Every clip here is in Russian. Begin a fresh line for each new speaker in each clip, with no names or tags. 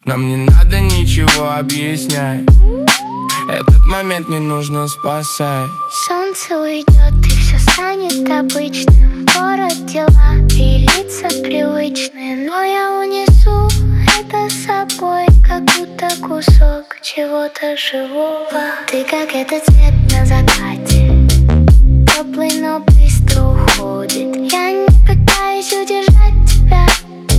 Нам не надо ничего объяснять, этот момент не нужно спасать.
Солнце уйдет и все станет обычным. Город, дела и лица привычные, но я унесу это с собой, как будто кусок чего-то живого. Ты как этот цвет на закате, теплый, но быстро уходит. Я не пытаюсь удержать тебя,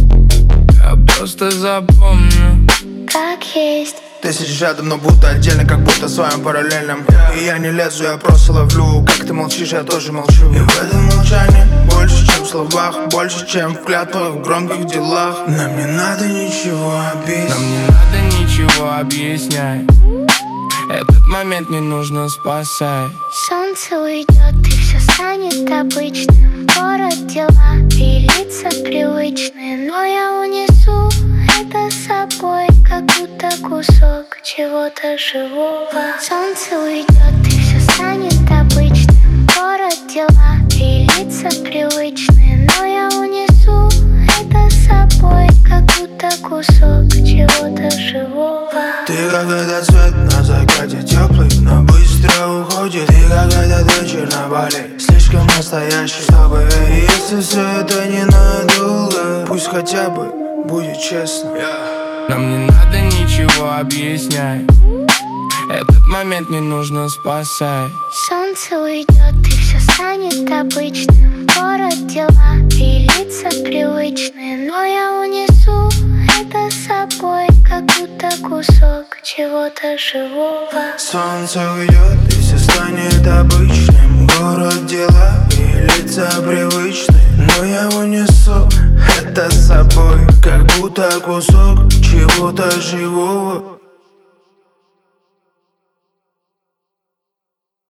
я просто запомню,
как есть.
Ты сидишь рядом, но будто отдельно, как будто своим параллельным. И я не лезу, я просто ловлю. Как ты молчишь, я тоже молчу. И в этом молчании больше, чем в словах, больше, чем в клятвах, в громких делах. Нам не надо ничего объяснять,
нам не надо ничего объяснять, этот момент не нужно спасать.
Солнце уйдет и все станет обычным. Город, дела и лица привычные, но я унесу это с собой, как будто кусок чего-то живого. Солнце уйдет и все станет обычным. Город, дела и лица привычные, но я унесу это с собой, как будто кусок чего-то живого.
Ты как этот цвет на закате, теплый, но быстро уходит. Ты как этот вечер на Бали, слишком настоящий, чтобы если все это ненадолго, пусть хотя бы будет честно.
Нам не надо ничего объяснять, этот момент не нужно спасать.
Солнце уйдет и все станет обычным. Город, дела и лица привычные, но я унесу это с собой, как будто кусок чего-то живого.
Солнце уйдет и все станет обычным. Город, дела и лица привычные, но я унесу это с собой, как будто кусок чего-то живого.